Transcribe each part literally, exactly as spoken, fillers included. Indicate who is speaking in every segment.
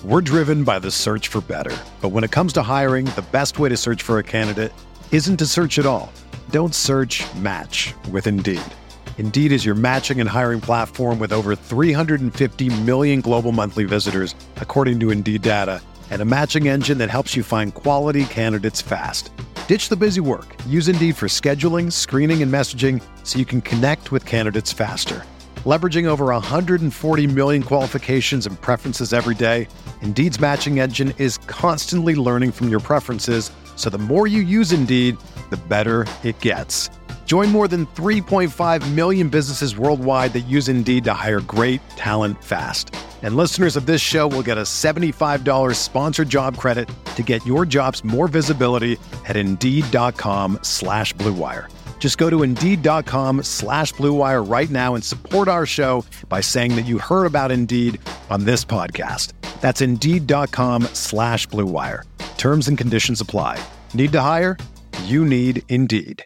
Speaker 1: We're driven by the search for better. But when it comes to hiring, the best way to search for a candidate isn't to search at all. Don't search, match with Indeed. Indeed is your matching and hiring platform with over three hundred fifty million global monthly visitors, according to Indeed data, and a matching engine that helps you find quality candidates fast. Ditch the busy work. Use Indeed for scheduling, screening, and messaging so you can connect with candidates faster. Leveraging over one hundred forty million qualifications and preferences every day, Indeed's matching engine is constantly learning from your preferences, so the more you use Indeed, the better it gets. Join more than three point five million businesses worldwide that use Indeed to hire great talent fast. And listeners of this show will get a seventy-five dollars sponsored job credit to get your jobs more visibility at Indeed.com slash Blue Wire. Just go to Indeed.com slash Blue Wire right now and support our show by saying that you heard about Indeed on this podcast. That's Indeed.com slash Blue Wire. Terms and conditions apply. Need to hire? You need Indeed.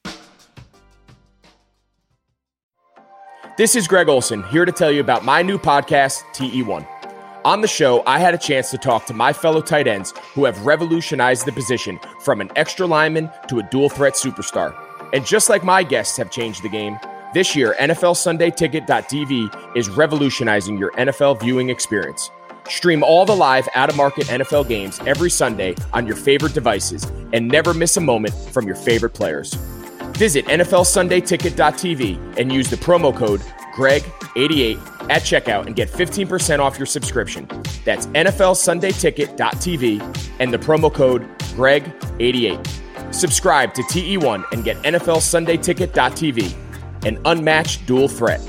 Speaker 2: This is Greg Olson, here to tell you about my new podcast, T E one. On the show, I had a chance to talk to my fellow tight ends who have revolutionized the position from an extra lineman to a dual threat superstar. And just like my guests have changed the game, this year, N F L Sunday Ticket dot T V is revolutionizing your N F L viewing experience. Stream all the live, out-of-market N F L games every Sunday on your favorite devices and never miss a moment from your favorite players. Visit N F L Sunday Ticket dot T V and use the promo code Greg eighty-eight at checkout and get fifteen percent off your subscription. That's N F L Sunday Ticket dot T V and the promo code Greg eighty-eight. Subscribe to T E one and get N F L Sunday Ticket dot T V, an unmatched dual threat.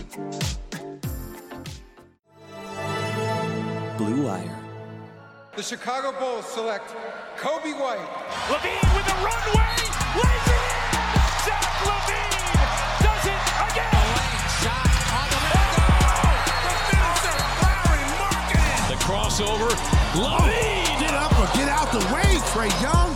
Speaker 3: Blue Wire.
Speaker 4: The Chicago Bulls select Kobe White.
Speaker 5: LaVine with a runway, lays it in. Zach LaVine does it again. A lane shot on the window. The finisher, Larry Markkinen. The crossover, LaVine.
Speaker 6: Get up or get out the way, Trae Young.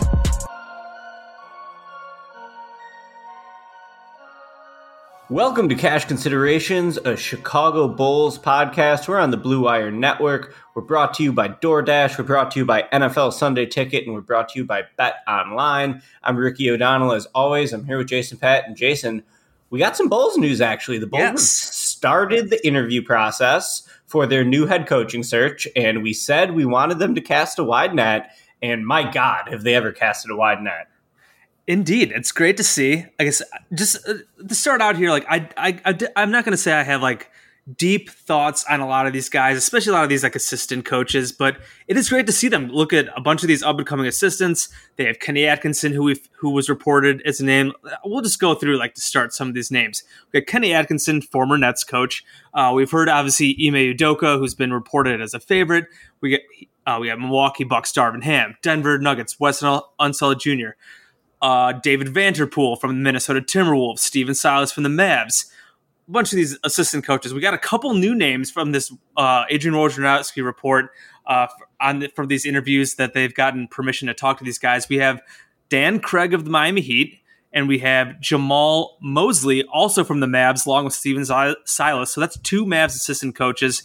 Speaker 7: Welcome to Cash Considerations, a Chicago Bulls podcast. We're on the Blue Wire Network. We're brought to you by DoorDash. We're brought to you by N F L Sunday Ticket, and we're brought to you by Bet Online. I'm Ricky O'Donnell. As always, I'm here with Jason Patt. And Jason, we got some Bulls news, actually. The Bulls yes. started the interview process for their new head coaching search, and we said we wanted them to cast a wide net, and my God, have they ever casted a wide net.
Speaker 8: Indeed, it's great to see. I guess just uh, to start out here, like I, I, I I'm not going to say I have like deep thoughts on a lot of these guys, especially a lot of these like assistant coaches. But it is great to see them look at a bunch of these up and coming assistants. They have Kenny Atkinson, who we who was reported as a name. We'll just go through like to start some of these names. We got Kenny Atkinson, former Nets coach. Uh, we've heard obviously Ime Udoka, who's been reported as a favorite. We get uh, we got Milwaukee Bucks Darvin Ham, Denver Nuggets Weston Unseld Junior Uh, David Vanderpool from the Minnesota Timberwolves, Steven Silas from the Mavs, a bunch of these assistant coaches. We got a couple new names from this uh, Adrian Wojnarowski report uh, on the, from these interviews that they've gotten permission to talk to these guys. We have Dan Craig of the Miami Heat, and we have Jamal Mosley, also from the Mavs, along with Steven Silas. So that's two Mavs assistant coaches.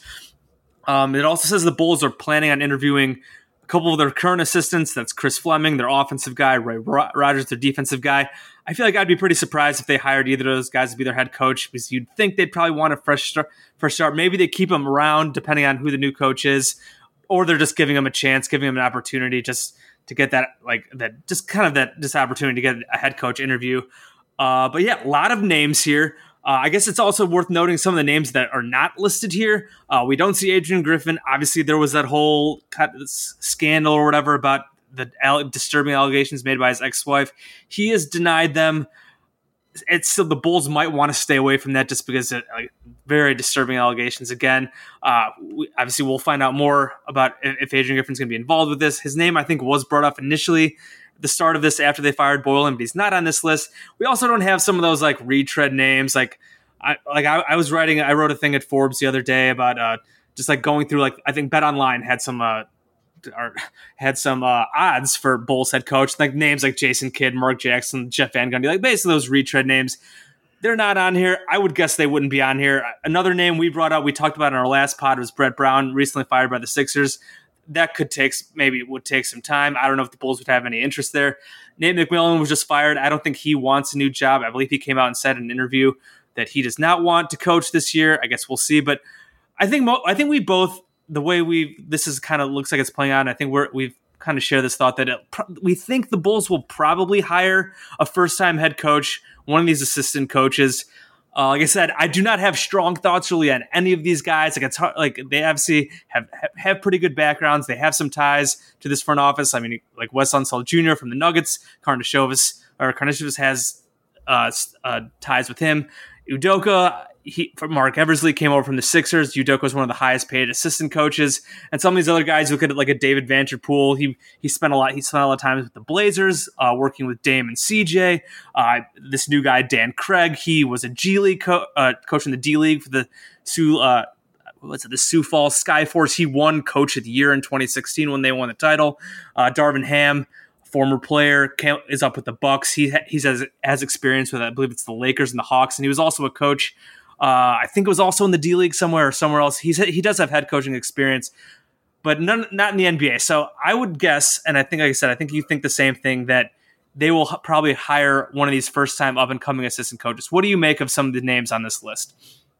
Speaker 8: Um, it also says the Bulls are planning on interviewing couple of their current assistants. That's Chris Fleming, their offensive guy, Ray Rogers, their defensive guy. I feel like I'd be pretty surprised if they hired either of those guys to be their head coach, because you'd think they'd probably want a fresh start. Fresh start. Maybe they keep them around depending on who the new coach is, or they're just giving them a chance, giving them an opportunity just to get that, like that, just kind of that, this opportunity to get a head coach interview. Uh, but yeah, a lot of names here. Uh, I guess it's also worth noting some of the names that are not listed here. Uh, we don't see Adrian Griffin. Obviously, there was that whole scandal or whatever about the al- disturbing allegations made by his ex-wife. He has denied them. It's still, the Bulls might want to stay away from that just because of like, very disturbing allegations. Again, uh, we, obviously, we'll find out more about if Adrian Griffin's going to be involved with this. His name, I think, was brought up initially the start of this after they fired Boylen, but he's not on this list. We also don't have some of those like retread names. Like I like I, I was writing, I wrote a thing at Forbes the other day about uh, just like going through like I think Bet Online had some uh, or had some uh, odds for Bulls head coach, like names like Jason Kidd, Mark Jackson, Jeff Van Gundy, like basically those retread names. They're not on here. I would guess they wouldn't be on here. Another name we brought up, we talked about in our last pod, was Brett Brown, recently fired by the Sixers. that could take maybe it would take some time. I don't know if the Bulls would have any interest there. Nate McMillan was just fired. I don't think he wants a new job. I believe he came out and said in an interview that he does not want to coach this year. I guess we'll see. But I think mo- I think we both, the way we this is kind of looks like it's playing out, and I think we're we've kind of share this thought that it, we think the Bulls will probably hire a first-time head coach, one of these assistant coaches. Uh, like I said, I do not have strong thoughts really on any of these guys. Like it's hard, like they obviously have have pretty good backgrounds. They have some ties to this front office. I mean, like Wes Unseld Junior from the Nuggets, Karnisovas or Karnisovas has uh, uh, ties with him. Udoka, he Mark Eversley came over from the Sixers. Udoka was one of the highest paid assistant coaches, and some of these other guys, look at it like a David Vanterpool. He he spent a lot. He spent a lot of time with the Blazers, uh, working with Dame and C J. Uh, this new guy Dan Craig, he was a G League co- uh, coach in the D League for the Sioux. Uh, what's it? The Sioux Falls Skyforce. He won Coach of the Year in twenty sixteen when they won the title. Uh, Darvin Ham, former player, is up with the Bucks. He he's has has experience with, I believe it's the Lakers and the Hawks, and he was also a coach. Uh, I think it was also in the D League somewhere or somewhere else. He's he does have head coaching experience, but none, not in the N B A. So I would guess, and I think, like I said, I think you think the same thing, that they will h- probably hire one of these first-time up-and-coming assistant coaches. What do you make of some of the names on this list?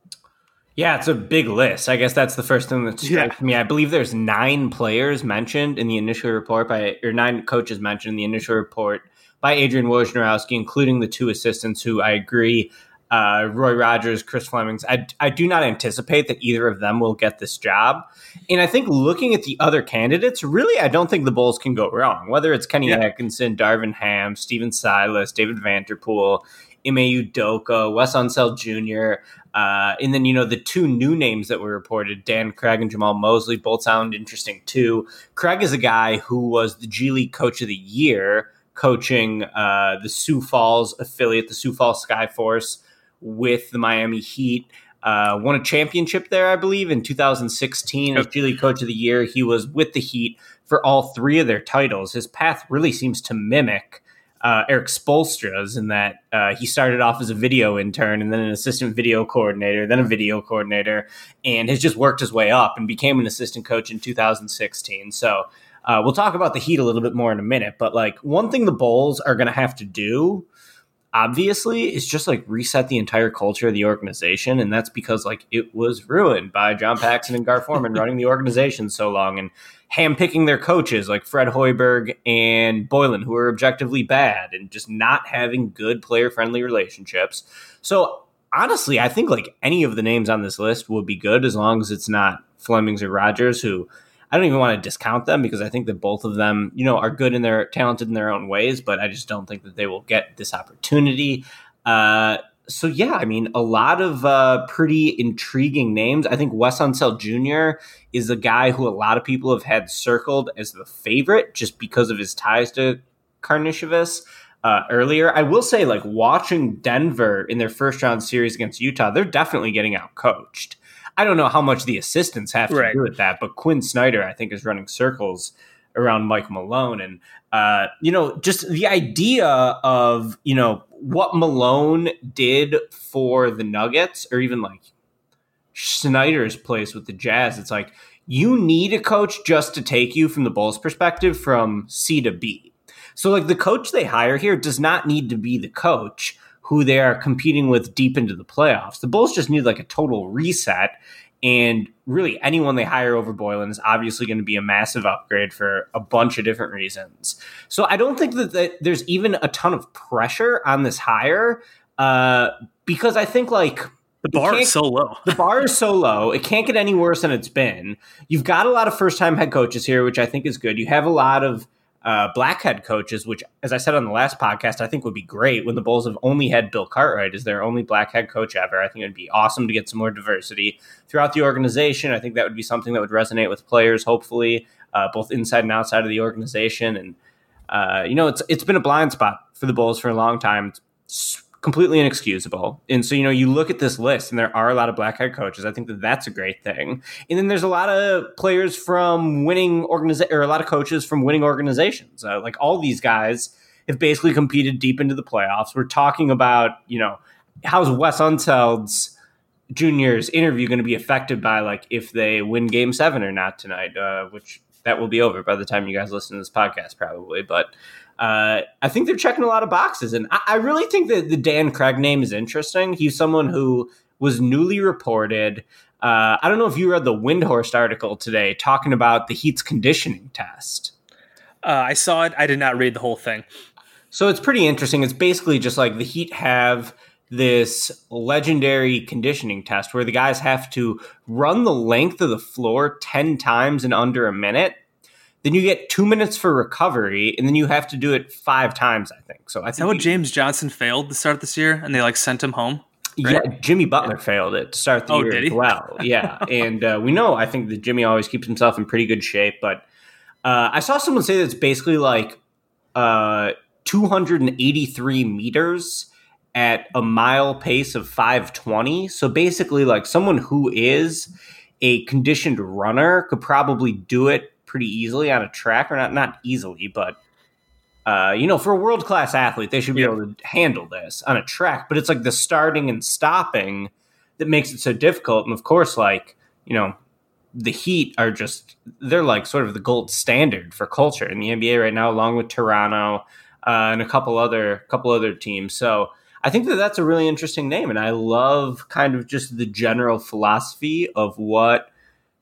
Speaker 7: Yeah, it's a big list. I guess that's the first thing that strikes yeah. me. I believe there's nine players mentioned in the initial report by, or nine coaches mentioned in the initial report by Adrian Wojnarowski, including the two assistants who I agree. Uh, Roy Rogers, Chris Flemings. I, I do not anticipate that either of them will get this job. And I think looking at the other candidates, really, I don't think the Bulls can go wrong. Whether it's Kenny yeah. Atkinson, Darvin Ham, Steven Silas, David Vanterpool, Ime Udoka, Wes Unseld Junior, uh, and then, you know, the two new names that were reported, Dan Craig and Jamal Mosley, both sound interesting too. Craig is a guy who was the G League Coach of the Year, coaching uh, the Sioux Falls affiliate, the Sioux Falls Skyforce, with the Miami Heat. Uh, won a championship there, I believe, in two thousand sixteen as G League Coach of the Year. He was with the Heat for all three of their titles. His path really seems to mimic uh, Eric Spoelstra's in that uh, he started off as a video intern and then an assistant video coordinator, then a video coordinator, and has just worked his way up and became an assistant coach in two thousand sixteen. So uh, we'll talk about the Heat a little bit more in a minute, but like one thing the Bulls are going to have to do, obviously, it's just like reset the entire culture of the organization. And that's because like it was ruined by John Paxson and Gar Forman running the organization so long and handpicking their coaches like Fred Hoiberg and Boylan, who are objectively bad and just not having good player friendly relationships. So honestly, I think like any of the names on this list would be good as long as it's not Flemings or Rogers, who I don't even want to discount them because I think that both of them, you know, are good and they're talented in their own ways, but I just don't think that they will get this opportunity. Uh, so, yeah, I mean, a lot of uh, pretty intriguing names. I think Wes Unseld Junior is a guy who a lot of people have had circled as the favorite just because of his ties to Karnisovas uh, earlier. I will say, like, watching Denver in their first round series against Utah, they're definitely getting out coached. I don't know how much the assistants have to right. do with that, but Quinn Snyder, I think, is running circles around Mike Malone. And, uh, you know, just the idea of, you know, what Malone did for the Nuggets, or even like Snyder's place with the Jazz, it's like you need a coach just to take you from the Bulls' perspective from C to B. So like the coach they hire here does not need to be the coach who they are competing with deep into the playoffs. The Bulls just need like a total reset, and really anyone they hire over Boylan is obviously going to be a massive upgrade for a bunch of different reasons. So I don't think that, that there's even a ton of pressure on this hire uh, because I think like
Speaker 8: the bar is so low.
Speaker 7: The bar is so low. It can't get any worse than it's been. You've got a lot of first-time head coaches here, which I think is good. You have a lot of Uh, black head coaches, which, as I said on the last podcast, I think would be great when the Bulls have only had Bill Cartwright as their only black head coach ever. I think it'd be awesome to get some more diversity throughout the organization. I think that would be something that would resonate with players, hopefully, uh, both inside and outside of the organization. And, uh, you know, it's it's been a blind spot for the Bulls for a long time. It's completely inexcusable. And so, you know, you look at this list and there are a lot of black head coaches. I think that that's a great thing. And then there's a lot of players from winning organizations, or a lot of coaches from winning organizations. Uh, like all these guys have basically competed deep into the playoffs. We're talking about, you know, how's Wes Unseld's Junior's interview going to be affected by like if they win Game Seven or not tonight, uh, which that will be over by the time you guys listen to this podcast, probably. But uh, I think they're checking a lot of boxes, and I, I really think that the Dan Craig name is interesting. He's someone who was newly reported. Uh, I don't know if you read the Windhorst article today talking about the Heat's conditioning test.
Speaker 8: Uh, I saw it. I did not read the whole thing.
Speaker 7: So it's pretty interesting. It's basically just like the Heat have this legendary conditioning test where the guys have to run the length of the floor ten times in under a minute. Then you get two minutes for recovery, and then you have to do it five times, I think. So I think
Speaker 8: Is that what James Johnson failed to start this year, and they like sent him home?
Speaker 7: Right? Yeah, Jimmy Butler yeah. failed it to start the
Speaker 8: oh,
Speaker 7: year
Speaker 8: did he?
Speaker 7: as well. Yeah, and uh, we know I think that Jimmy always keeps himself in pretty good shape, but uh, I saw someone say that it's basically like uh, two hundred eighty-three meters at a mile pace of five twenty. So basically like someone who is a conditioned runner could probably do it pretty easily on a track, or not, not easily, but uh, you know, for a world-class athlete, they should be yeah. able to handle this on a track, but it's like the starting and stopping that makes it so difficult. And of course, like, you know, the Heat are just, they're like sort of the gold standard for culture in the N B A right now, along with Toronto uh, and a couple other, couple other teams. So I think that that's a really interesting name, and I love kind of just the general philosophy of what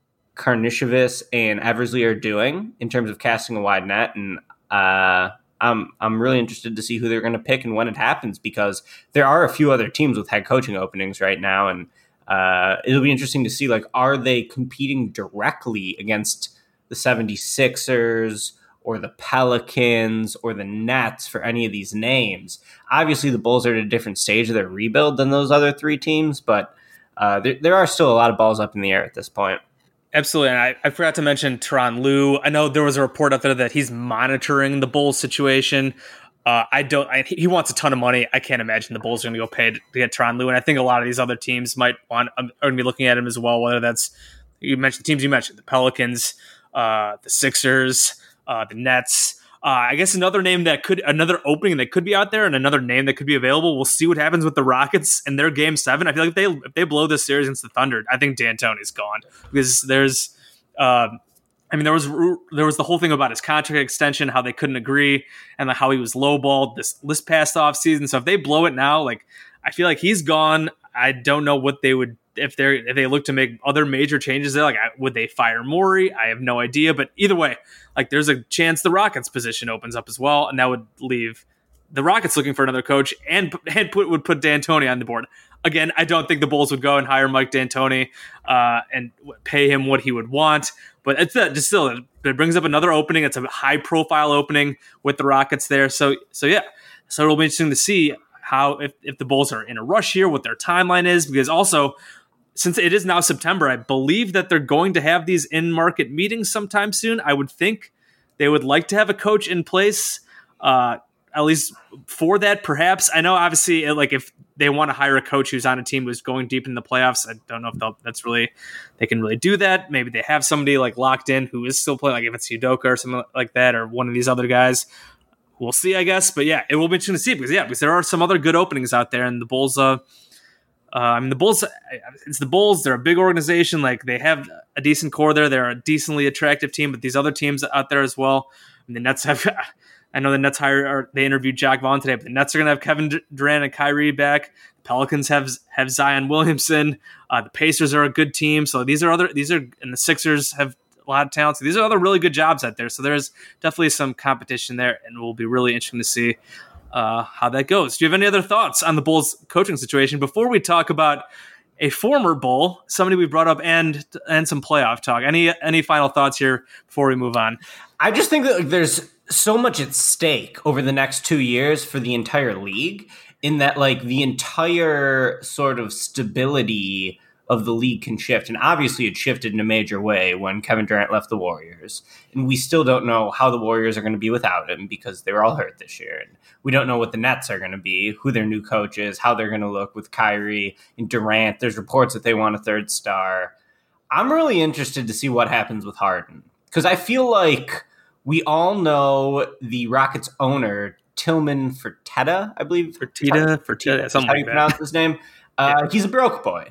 Speaker 7: Karnisovas and Eversley are doing in terms of casting a wide net, and uh, I'm I'm really interested to see who they're going to pick and when it happens, because there are a few other teams with head coaching openings right now, and uh, it'll be interesting to see, like, are they competing directly against the seventy-sixers or the Pelicans or the Nets for any of these names? Obviously, the Bulls are at a different stage of their rebuild than those other three teams, but uh, there, there are still a lot of balls up in the air at this point.
Speaker 8: Absolutely. And I, I forgot to mention Tyronn Lue. I know there was a report out there that he's monitoring the Bulls situation. Uh, I don't. I, he wants a ton of money. I can't imagine the Bulls are going to go pay to get Tyronn Lue, and I think a lot of these other teams might want are going to be looking at him as well. Whether that's, you mentioned the teams you mentioned, the Pelicans, uh, the Sixers, uh, the Nets. Uh, I guess another name that could, another opening that could be out there, and another name that could be available. We'll see what happens with the Rockets and their Game Seven. I feel like if they if they blow this series against the Thunder, I think D'Antoni's gone, because there's, uh, I mean, there was there was the whole thing about his contract extension, how they couldn't agree, and how he was lowballed this this past off season. So if they blow it now, like, I feel like he's gone. I don't know what they would. If they if they look to make other major changes there, like, would they fire Morey? I have no idea. But either way, like, there's a chance the Rockets position opens up as well, and that would leave the Rockets looking for another coach, and and put would put D'Antoni on the board. Again, I don't think the Bulls would go and hire Mike D'Antoni uh, and pay him what he would want. But it's a, just still, it brings up another opening. It's a high profile opening with the Rockets there. So so yeah, so it'll be interesting to see how if if the Bulls are in a rush here, what their timeline is, because also, since it is now September, I believe that they're going to have these in-market meetings sometime soon. I would think they would like to have a coach in place, uh, at least for that, perhaps. I know, obviously, like, if they want to hire a coach who's on a team who's going deep in the playoffs, I don't know if they'll, that's really, they can really do that. Maybe they have somebody, like, locked in who is still playing, like if it's Udoka or something like that, or one of these other guys. We'll see, I guess. But yeah, it will be interesting to see, because, yeah, because there are some other good openings out there, and the Bulls, uh, Uh, I mean, the Bulls, it's the Bulls. They're a big organization. Like, they have a decent core there. They're a decently attractive team, but these other teams out there as well. And the Nets have, I know the Nets hired, or they interviewed Jack Vaughn today, but the Nets are going to have Kevin Durant and Kyrie back. The Pelicans have have Zion Williamson. Uh, the Pacers are a good team. So these are other, these are, and the Sixers have a lot of talent. So these are other really good jobs out there. So there's definitely some competition there, and it will be really interesting to see Uh, how that goes. Do you have any other thoughts on the Bulls coaching situation before we talk about a former Bull, somebody we brought up, and and some playoff talk? Any any final thoughts here before we move on?
Speaker 7: I just think that, like, there's so much at stake over the next two years for the entire league, in that, like, the entire sort of stability of the league can shift. And obviously it shifted in a major way when Kevin Durant left the Warriors. And we still don't know how the Warriors are going to be without him, because they were all hurt this year. And we don't know what the Nets are going to be, who their new coach is, how they're going to look with Kyrie and Durant. There's reports that they want a third star. I'm really interested to see what happens with Harden, because I feel like we all know the Rockets owner, Tillman Fertitta, I believe.
Speaker 8: Fertitta, Fertitta, something
Speaker 7: how
Speaker 8: like
Speaker 7: you
Speaker 8: that.
Speaker 7: pronounce his name. Uh, yeah. He's a broke boy.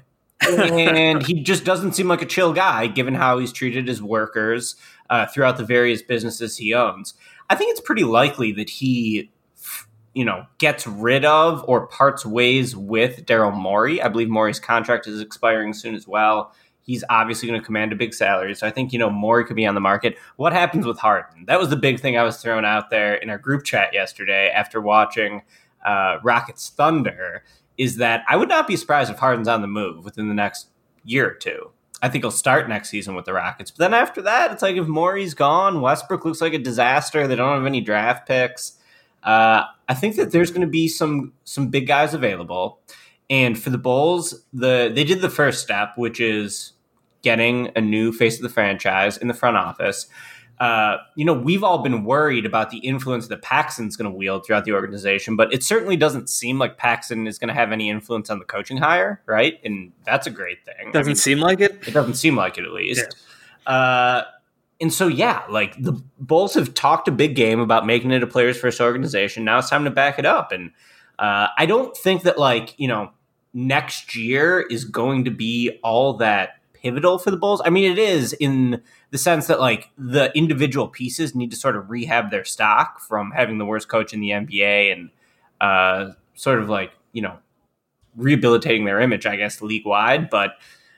Speaker 7: and he just doesn't seem like a chill guy, given how he's treated his workers uh, throughout the various businesses he owns. I think it's pretty likely that he, you know, gets rid of or parts ways with Daryl Morey. I believe Morey's contract is expiring soon as well. He's obviously going to command a big salary. So I think, you know, Morey could be on the market. What happens with Harden? That was the big thing I was throwing out there in our group chat yesterday after watching uh, Rockets Thunder, is that I would not be surprised if Harden's on the move within the next year or two. I think he'll start next season with the Rockets. But then after that, it's like if Morey's gone, Westbrook looks like a disaster. They don't have any draft picks. Uh, I think that there's going to be some some big guys available. And for the Bulls, the they did the first step, which is getting a new face of the franchise in the front office. Uh, you know, we've all been worried about the influence that Paxson's going to wield throughout the organization, but it certainly doesn't seem like Paxson is going to have any influence on the coaching hire, right? And that's a great thing.
Speaker 8: Doesn't I mean, seem like it?
Speaker 7: It doesn't seem like it, at least. Yeah. Uh, and so, yeah, like the Bulls have talked a big game about making it a players' first organization. Now it's time to back it up. And uh, I don't think that, like, you know, next year is going to be all that pivotal for the Bulls. I mean, it is in the sense that, like, the individual pieces need to sort of rehab their stock from having the worst coach in the N B A and uh, sort of, like, you know, rehabilitating their image, I guess, league-wide. But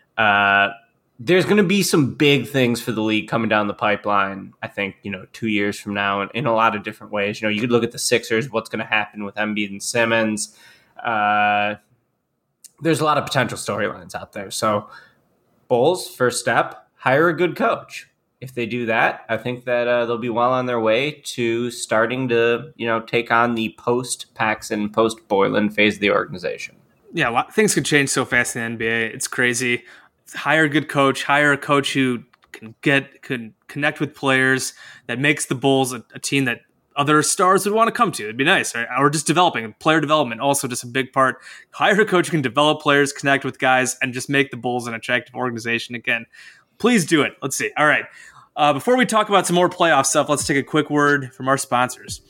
Speaker 7: uh, there's going to be some big things for the league coming down the pipeline, I think, you know, two years from now in, in a lot of different ways. You know, you could look at the Sixers, what's going to happen with Embiid and Simmons. Uh, there's a lot of potential storylines out there. So Bulls, first step, hire a good coach. If they do that, I think that uh, they'll be well on their way to starting to, you know, take on the post-Paxson, post-Boylen phase of the organization.
Speaker 8: Yeah, well, things can change so fast in the N B A. It's crazy. Hire a good coach. Hire a coach who can get can connect with players, that makes the Bulls a, a team that other stars would want to come to. It'd be nice, right? Or just developing. Player development, also just a big part. Hire a coach who can develop players, connect with guys, and just make the Bulls an attractive organization again. Please do it. Let's see. All right. Uh, before we talk about some more playoff stuff, let's take a quick word from our sponsors.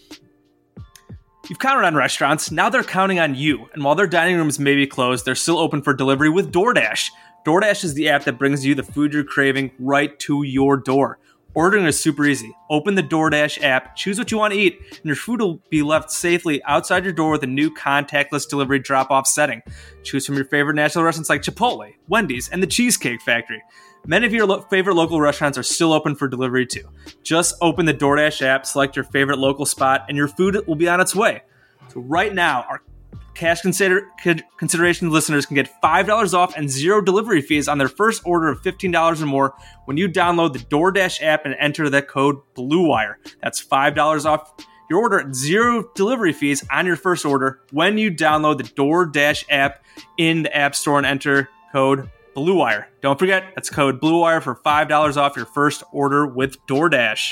Speaker 8: You've counted on restaurants. Now they're counting on you. And while their dining rooms may be closed, they're still open for delivery with DoorDash. DoorDash is the app that brings you the food you're craving right to your door. Ordering is super easy. Open the DoorDash app, choose what you want to eat, and your food will be left safely outside your door with a new contactless delivery drop-off setting. Choose from your favorite national restaurants like Chipotle, Wendy's, and the Cheesecake Factory. Many of your lo- favorite local restaurants are still open for delivery too. Just open the DoorDash app, select your favorite local spot, and your food will be on its way. So right now, our Cash consider- Consideration listeners can get five dollars off and zero delivery fees on their first order of fifteen dollars or more when you download the DoorDash app and enter the code BLUEWIRE. That's five dollars off your order and zero delivery fees on your first order when you download the DoorDash app in the App Store and enter code BLUEWIRE. Don't forget, that's code BLUEWIRE for five dollars off your first order with DoorDash.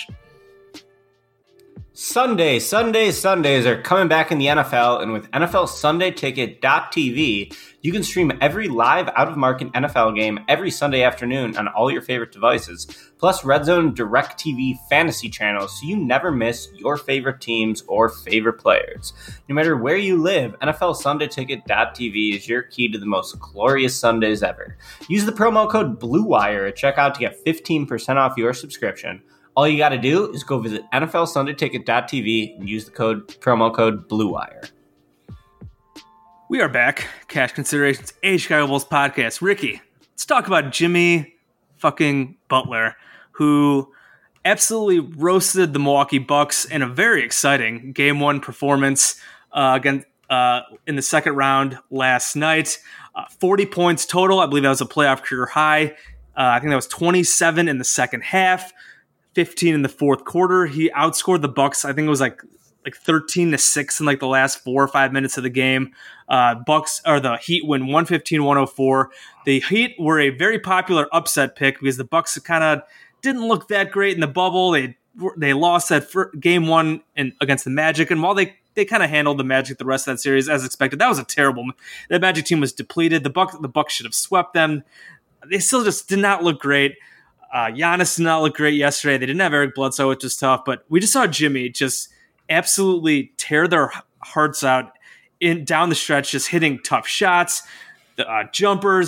Speaker 7: Sunday, Sundays, Sundays are coming back in the N F L, and with N F L Sunday Ticket dot T V, you can stream every live out-of-market N F L game every Sunday afternoon on all your favorite devices, plus Red Zone DirecTV fantasy channels, so you never miss your favorite teams or favorite players. No matter where you live, N F L Sunday Ticket dot T V is your key to the most glorious Sundays ever. Use the promo code BLUEWIRE at checkout to get fifteen percent off your subscription. All you got to do is go visit N F L Sunday Ticket dot T V and use the code promo code BLUEWIRE.
Speaker 8: We are back. Cash Considerations, a Chicago Bulls podcast. Ricky, let's talk about Jimmy fucking Butler, who absolutely roasted the Milwaukee Bucks in a very exciting game one performance uh, again uh, in the second round last night. Uh, forty points total. I believe that was a playoff career high. Uh, I think that was twenty-seven in the second half. fifteen in the fourth quarter. He outscored the Bucks. I think it was like like thirteen to six in like the last four or five minutes of the game. Uh, Bucks or the Heat win one fifteen to one oh four. The Heat were a very popular upset pick because the Bucks kind of didn't look that great in the bubble. They they lost that game one in, against the Magic, and while they they kind of handled the Magic the rest of that series as expected, that was a terrible. The Magic team was depleted. The Bucks the Bucks should have swept them. They still just did not look great. Uh, Giannis did not look great yesterday. They didn't have Eric Bledsoe, which was tough, but we just saw Jimmy just absolutely tear their hearts out in down the stretch, just hitting tough shots, the uh, jumpers,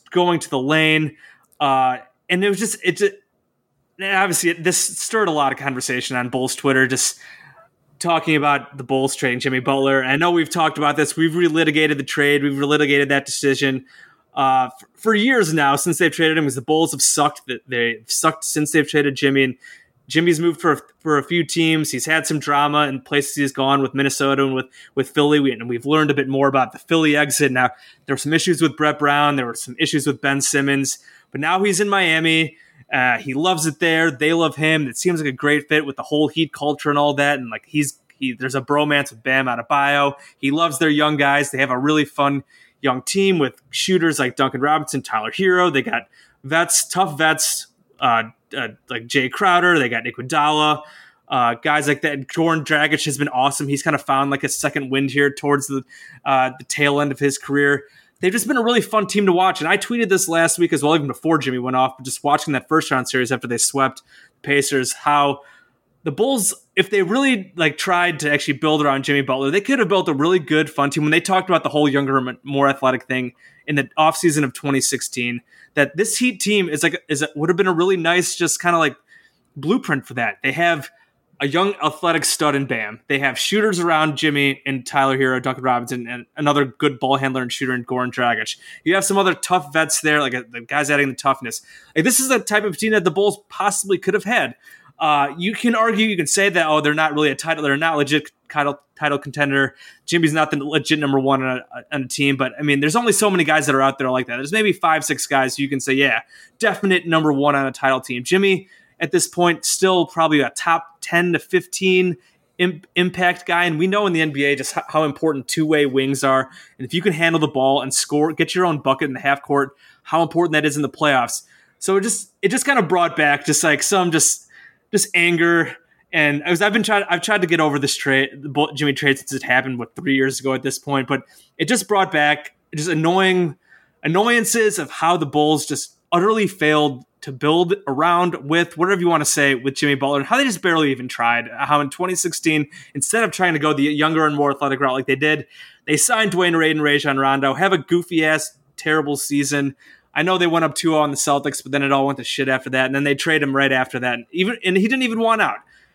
Speaker 8: going to the lane. Uh, and it was just, it just, obviously this stirred a lot of conversation on Bulls Twitter, just talking about the Bulls trading Jimmy Butler. And I know we've talked about this. We've relitigated the trade. We've relitigated that decision uh, for, for years now since they've traded him, because the Bulls have sucked. They've sucked since they've traded Jimmy. And Jimmy's moved for for a few teams. He's had some drama in places he's gone with Minnesota and with, with Philly. We, and we've learned a bit more about the Philly exit. Now, there were some issues with Brett Brown. There were some issues with Ben Simmons. But now he's in Miami. Uh, he loves it there. They love him. It seems like a great fit with the whole Heat culture and all that. And like he's he, there's a bromance with Bam Adebayo. He loves their young guys. They have a really fun young team with shooters like Duncan Robinson, Tyler Hero. They got vets, tough vets, uh, uh, like Jay Crowder. They got Iguodala, uh, guys like that. Goran Dragic has been awesome. He's kind of found like a second wind here towards the uh, the tail end of his career. They've just been a really fun team to watch. And I tweeted this last week as well, even before Jimmy went off, but just watching that first round series after they swept the Pacers, how the Bulls, if they really like tried to actually build around Jimmy Butler, they could have built a really good, fun team. When they talked about the whole younger, more athletic thing in the offseason of twenty sixteen, that this Heat team is like, is would have been a really nice, just kind of like blueprint for that. They have a young athletic stud in Bam. They have shooters around Jimmy and Tyler Hero, Duncan Robinson, and another good ball handler and shooter in Goran Dragic. You have some other tough vets there, like a, the guys adding the toughness. Like this is the type of team that the Bulls possibly could have had. Uh, you can argue, you can say that, oh, they're not really a title, they're not a legit title title contender. Jimmy's not the legit number one on a, on a team, but I mean, there's only so many guys that are out there like that. There's maybe five, six guys who you can say, yeah, definite number one on a title team. Jimmy, at this point, still probably a top ten to fifteen imp- impact guy. And we know in the N B A just how, how important two-way wings are. And if you can handle the ball and score, get your own bucket in the half court, how important that is in the playoffs. So it just it just kind of brought back just like some just just anger. And I was I've been trying I've tried to get over this trade, the Jimmy trade, since it happened what three years ago at this point. But it just brought back just annoying annoyances of how the Bulls just utterly failed to build around with, whatever you want to say, with Jimmy Butler, and how they just barely even tried. How in twenty sixteen, instead of trying to go the younger and more athletic route like they did, they signed Dwayne Wade and Rajon Rondo, have a goofy-ass, terrible season. I know they went up two oh on the Celtics, but then it all went to shit after that, and then they trade him right after that. And, even, and he didn't even want out.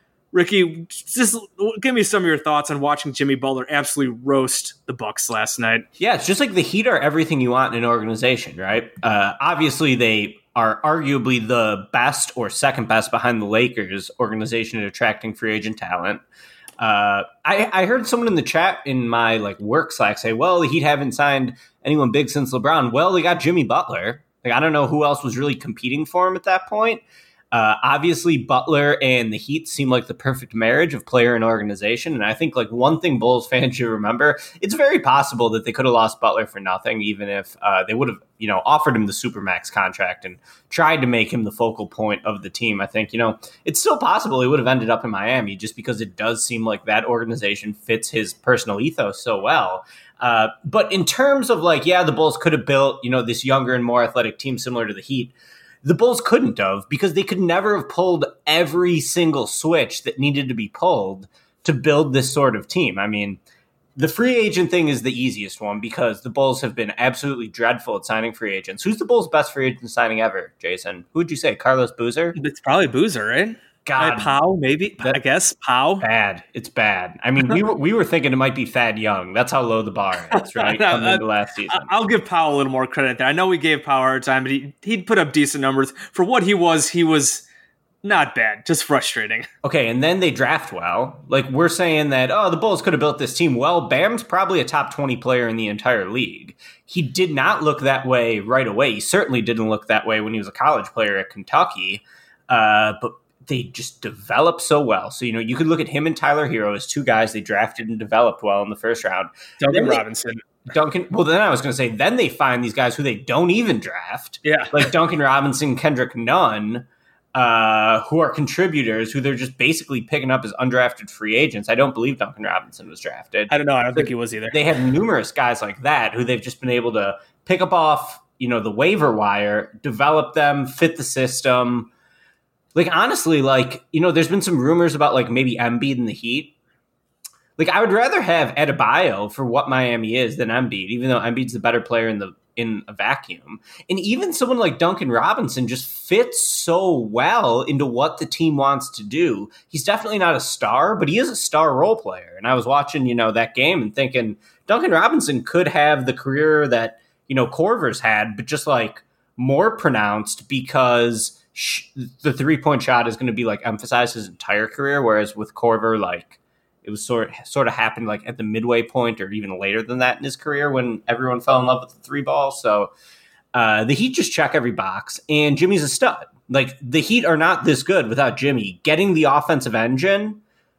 Speaker 8: Ricky, just give me some of your thoughts on watching Jimmy Butler absolutely roast the Bucks last night.
Speaker 7: Yeah, it's just like the Heat are everything you want in an organization, right? Uh, obviously, they are arguably the best or second best behind the Lakers organization at attracting free agent talent. Uh, I, I heard someone in the chat in my like work Slack say, well, the Heat haven't signed anyone big since LeBron. Well, they got Jimmy Butler. Like, I don't know who else was really competing for him at that point. Uh, obviously, Butler and the Heat seem like the perfect marriage of player and organization. And I think like one thing Bulls fans should remember, it's very possible that they could have lost Butler for nothing, even if uh, they would have, you know, offered him the Supermax contract and tried to make him the focal point of the team. I think, you know, it's still possible he would have ended up in Miami, just because it does seem like that organization fits his personal ethos so well. Uh, but in terms of like, yeah, the Bulls could have built, you know, this younger and more athletic team similar to the Heat. The Bulls couldn't have, because they could never have pulled every single switch that needed to be pulled to build this sort of team. I mean, the free agent thing is the easiest one, because the Bulls have been absolutely dreadful at signing free agents. Who's the Bulls' best free agent signing ever, Jason? Who would you say? Carlos Boozer?
Speaker 8: It's probably Boozer, right?
Speaker 7: God,
Speaker 8: uh, Powell, maybe. I guess Powell.
Speaker 7: Bad. It's bad. I mean, we were we were thinking it might be Thad Young. That's how low the bar is, right?
Speaker 8: no,
Speaker 7: Coming
Speaker 8: uh,
Speaker 7: into last season.
Speaker 8: I'll give Powell a little more credit there. I know we gave Powell a hard time, but he he'd put up decent numbers for what he was. He was not bad, just frustrating.
Speaker 7: Okay, and then they draft well. Like, we're saying that, oh, the Bulls could have built this team well. Bam's probably a top twenty player in the entire league. He did not look that way right away. He certainly didn't look that way when he was a college player at Kentucky. Uh, but they just developed so well. So, you know, you could look at him and Tyler Hero as two guys they drafted and developed well in the first round.
Speaker 8: Duncan
Speaker 7: they,
Speaker 8: Robinson.
Speaker 7: Duncan. Well, then I was going to say, then they find these guys who they don't even draft.
Speaker 8: Yeah.
Speaker 7: Like Duncan Robinson, Kendrick Nunn, uh, who are contributors, who they're just basically picking up as undrafted free agents. I don't believe Duncan Robinson was drafted.
Speaker 8: I don't know. I don't but think he was either.
Speaker 7: They have numerous guys like that who they've just been able to pick up off, you know, the waiver wire, develop them, fit the system. Like, honestly, like, you know, there's been some rumors about, like, maybe Embiid in the Heat. Like, I would rather have Adebayo for what Miami is than Embiid, even though Embiid's the better player in the in a vacuum. And even someone like Duncan Robinson just fits so well into what the team wants to do. He's definitely not a star, but he is a star role player. And I was watching, you know, that game and thinking Duncan Robinson could have the career that, you know, Korver's had, but just like more pronounced because sh- the three-point shot is going to be like emphasized his entire career. Whereas with Korver, like, it was sort of, sort of happened like at the midway point or even later than that in his career when everyone fell in love with the three ball. So uh, the Heat just check every box, and Jimmy's a stud. Like, the Heat are not this good without Jimmy. Getting the offensive engine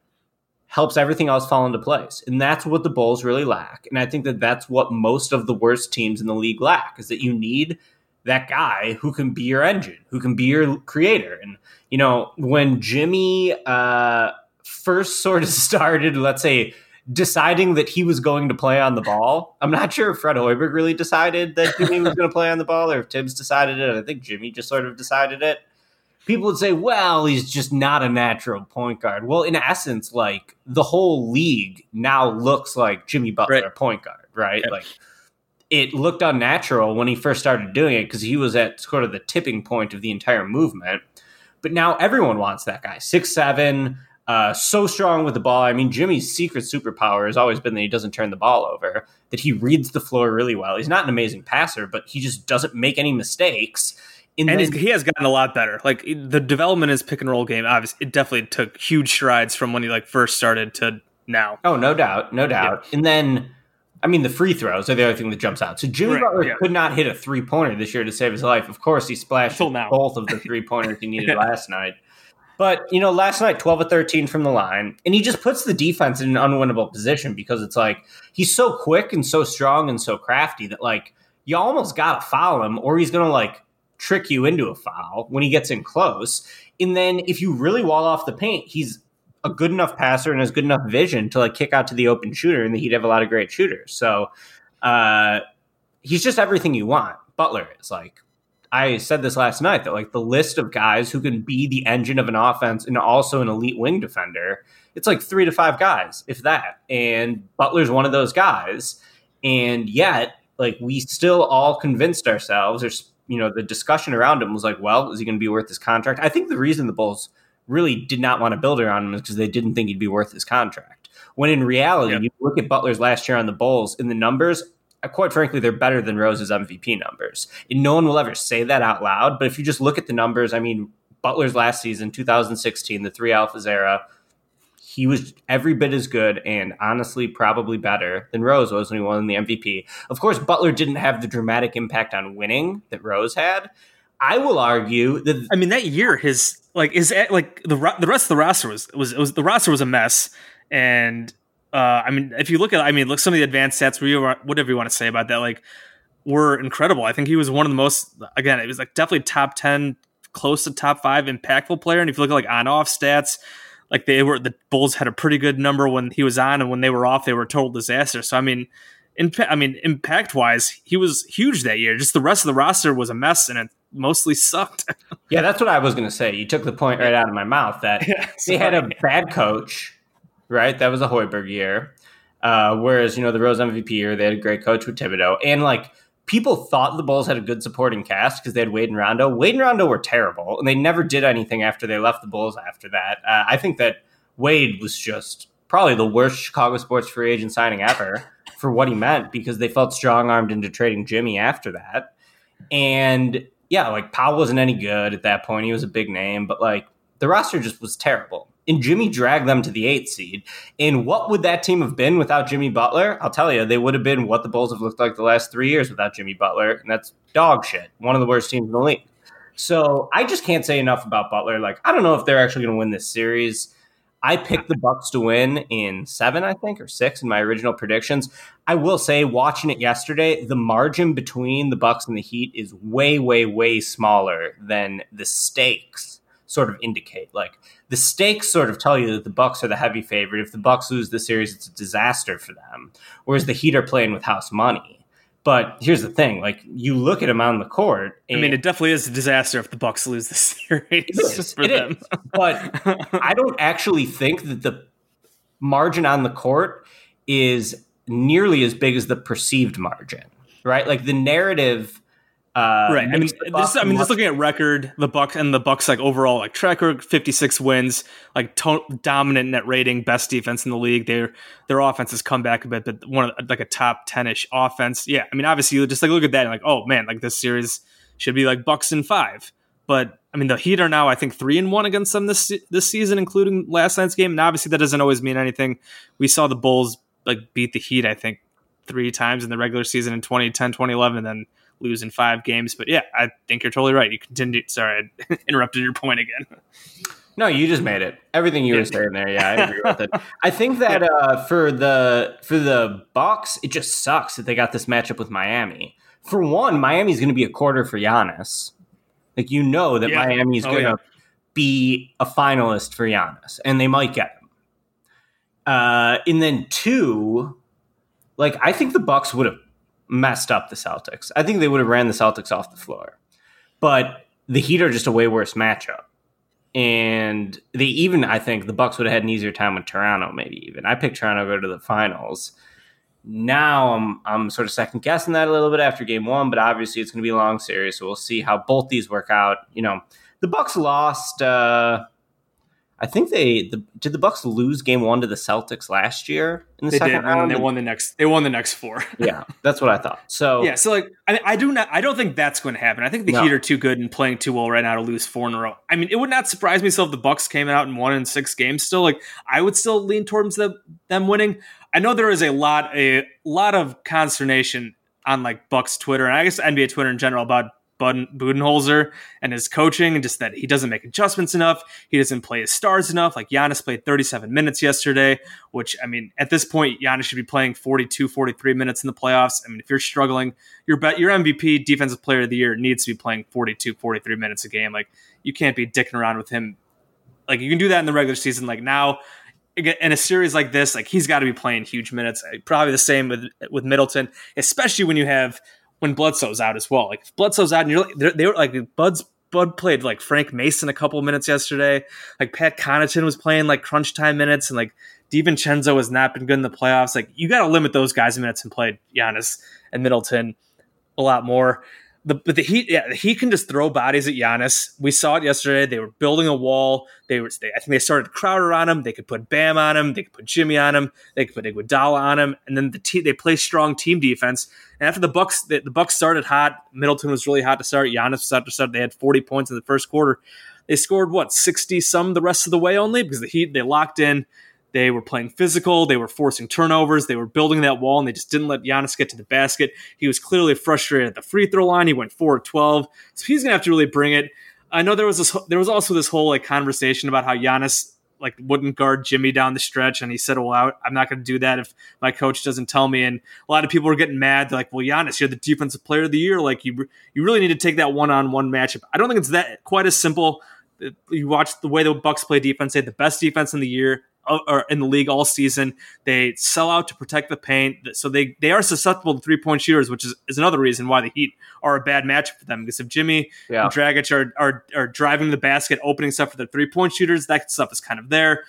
Speaker 7: helps everything else fall into place. And that's what the Bulls really lack. And I think that that's what most of the worst teams in the league lack, is that you need that guy who can be your engine, who can be your creator. And, you know, when Jimmy uh, first sort of started, let's say, deciding that he was going to play on the ball, I'm not sure if Fred Hoiberg really decided that Jimmy was going to play on the ball or if Tibbs decided it. I think Jimmy just sort of decided it. People would say, well, he's just not a natural point guard. Well, in essence, like, the whole league now looks like Jimmy Butler,
Speaker 8: Right.
Speaker 7: point guard, right?
Speaker 8: Yeah.
Speaker 7: Like, it looked unnatural when he first started doing it because he was at sort of the tipping point of the entire movement. But now everyone wants that guy. six seven, uh, so strong with the ball. I mean, Jimmy's secret superpower has always been that he doesn't turn the ball over, that he reads the floor really well. He's not an amazing passer, but he just doesn't make any mistakes.
Speaker 8: And
Speaker 7: then,
Speaker 8: he's, he has gotten a lot better. Like, the development in his pick and roll game, obviously, it definitely took huge strides from when he like first started to now.
Speaker 7: Oh, no doubt, no doubt. Yeah. And then, I mean, the free throws are the other thing that jumps out. So Jimmy
Speaker 8: Right,
Speaker 7: Butler
Speaker 8: yeah.
Speaker 7: could not hit a three-pointer this year to save his life. Of course, he splashed both of the three-pointers he needed yeah. last night. But, you know, last night, twelve of thirteen from the line. And he just puts the defense in an unwinnable position because it's like, he's so quick and so strong and so crafty that, like, you almost got to foul him or he's going to, like, trick you into a foul when he gets in close. And then if you really wall off the paint, he's a good enough passer and has good enough vision to like kick out to the open shooter, and he'd have a lot of great shooters. So uh, he's just everything you want. Butler is like, I said this last night, that like the list of guys who can be the engine of an offense and also an elite wing defender, it's like three to five guys, if that. And Butler's one of those guys. And yet, like, we still all convinced ourselves, there's, you know, the discussion around him was like, well, is he going to be worth his contract? I think the reason the Bulls really did not want to build around him is because they didn't think he'd be worth his contract. When in reality, yep. you look at Butler's last year on the Bulls, in the numbers, quite frankly, they're better than Rose's M V P numbers. And no one will ever say that out loud. But if you just look at the numbers, I mean, Butler's last season, two thousand sixteen, the three alphas era, he was every bit as good and honestly probably better than Rose was when he won the M V P. Of course, Butler didn't have the dramatic impact on winning that Rose had. I will argue that
Speaker 8: I mean that year his like is like the the rest of the roster was was it was the roster was a mess, and uh, I mean if you look at I mean look some of the advanced stats, whatever you want to say about that, like were incredible. I think he was one of the most, again, it was like definitely top ten, close to top five impactful player. And if you look at like on off stats, like they were, the Bulls had a pretty good number when he was on, and when they were off, they were a total disaster. So I mean, in, I mean, impact wise, he was huge that year. Just the rest of the roster was a mess, and it mostly sucked.
Speaker 7: Yeah, that's what I was going to say. You took the point right out of my mouth that yeah, they had a bad coach, right? That was a Hoiberg year. Uh, whereas, you know, the Rose M V P year, they had a great coach with Thibodeau, and like people thought the Bulls had a good supporting cast because they had Wade and Rondo. Wade and Rondo were terrible, and they never did anything after they left the Bulls after that. Uh, I think that Wade was just probably the worst Chicago sports free agent signing ever for what he meant, because they felt strong-armed into trading Jimmy after that. And yeah, like Powell wasn't any good at that point. He was a big name, but like the roster just was terrible. And Jimmy dragged them to the eighth seed. And what would that team have been without Jimmy Butler? I'll tell you, they would have been what the Bulls have looked like the last three years without Jimmy Butler. And that's dog shit. One of the worst teams in the league. So I just can't say enough about Butler. Like, I don't know if they're actually going to win this series. I picked the Bucks to win in seven, I think, or six in my original predictions. I will say, watching it yesterday, the margin between the Bucks and the Heat is way, way, way smaller than the stakes sort of indicate. Like, the stakes sort of tell you that the Bucks are the heavy favorite. If the Bucks lose the series, it's a disaster for them. Whereas the Heat are playing with house money. But here's the thing: like, you look at them on the court.
Speaker 8: I mean, it definitely is a disaster if the Bucks lose the series.
Speaker 7: It is,
Speaker 8: for
Speaker 7: it
Speaker 8: them.
Speaker 7: is. But I don't actually think that the margin on the court is nearly as big as the perceived margin. right? Like the narrative. Uh,
Speaker 8: right. I mean, this, I mean,
Speaker 7: much-
Speaker 8: just looking at record, the Bucks and the Bucks like overall like track record, fifty-six wins, like to- dominant net rating, best defense in the league. Their their offense has come back a bit, but one of like a top ten-ish offense. Yeah, I mean, obviously you just like look at that and like, oh man, like this series should be like Bucks in five. But I mean, the Heat are now I think three and one against them this this season, including last night's game. And obviously that doesn't always mean anything. We saw the Bulls like beat the Heat I think three times in the regular season in twenty ten, twenty eleven, and then lose in five games. But yeah, I think you're totally right. You continue. Sorry, I interrupted your point again.
Speaker 7: No, you just made it. Everything you were saying there, yeah, I agree with it. I think that uh, for the for the Bucks, it just sucks that they got this matchup with Miami. For one, Miami's going to be a quarter for Giannis. Like you know that
Speaker 8: Yeah.
Speaker 7: Miami's
Speaker 8: Oh,
Speaker 7: going to
Speaker 8: yeah.
Speaker 7: be a finalist for Giannis, and they might get him. Uh, and then two, like I think the Bucks would have messed up the Celtics. I think they would have ran the Celtics off the floor. But the Heat are just a way worse matchup. And they even, I think, the Bucks would have had an easier time with Toronto, maybe even. I picked Toronto to go to the finals. Now I'm I'm sort of second guessing that a little bit after game one, but obviously it's going to be a long series, so we'll see how both these work out. You know, the Bucks lost. Uh, I think they the, did. The Bucks lose game one to the Celtics last year in the
Speaker 8: They
Speaker 7: second
Speaker 8: did, and
Speaker 7: round.
Speaker 8: then they won the next. They won the next four.
Speaker 7: Yeah, that's what I thought. So
Speaker 8: Yeah, so like I, I do not, I don't think that's going to happen. I think the
Speaker 7: No.
Speaker 8: Heat are too good and playing too well right now to lose four in a row. I mean, it would not surprise me if the Bucks came out and won in six games. Still, like I would still lean towards the, them winning. I know there is a lot, a lot of consternation on like Bucks Twitter and I guess N B A Twitter in general about Bud- Budenholzer and his coaching, and just that he doesn't make adjustments enough. He doesn't play his stars enough. Like Giannis played thirty-seven minutes yesterday, which I mean, at this point, Giannis should be playing forty-two, forty-three minutes in the playoffs. I mean, if you're struggling, your bet, your M V P defensive player of the year needs to be playing forty-two, forty-three minutes a game. Like you can't be dicking around with him. Like you can do that in the regular season. Like now in a series like this, like he's got to be playing huge minutes. Probably the same with, with Middleton, especially when you have, when Bledsoe's out as well. Like if Bledsoe's out and you're like, they were like Bud's Bud played like Frank Mason a couple of minutes yesterday. Like Pat Connaughton was playing like crunch time minutes, and like DiVincenzo has not been good in the playoffs. Like you got to limit those guys' minutes and play Giannis and Middleton a lot more. The, but the Heat, yeah, the Heat can just throw bodies at Giannis. We saw it yesterday. They were building a wall. They were, they, I think they started Crowder on him. They could put Bam on him. They could put Jimmy on him. They could put Iguodala on him. And then the te- they play strong team defense. And after the Bucks, the, the Bucks started hot. Middleton was really hot to start. Giannis was hot to start. They had forty points in the first quarter. They scored what sixty some the rest of the way only because the Heat they locked in. They were playing physical. They were forcing turnovers. They were building that wall, and they just didn't let Giannis get to the basket. He was clearly frustrated at the free throw line. He went four of twelve, so he's gonna have to really bring it. I know there was this. There was also this whole like conversation about how Giannis like wouldn't guard Jimmy down the stretch, and he said, "Well, I, I'm not going to do that if my coach doesn't tell me." And a lot of people were getting mad. They're like, "Well, Giannis, you're the defensive player of the year. Like you, you really need to take that one-on-one matchup." I don't think it's that quite as simple. You watch the way the Bucks play defense. They had the best defense in the year. Or in the league all season. They sell out to protect the paint. So they, they are susceptible to three-point shooters, which is, is another reason why the Heat are a bad matchup for them. Because if Jimmy
Speaker 7: Yeah.
Speaker 8: and Dragic are, are are driving the basket, opening stuff for the three-point shooters, that stuff is kind of there.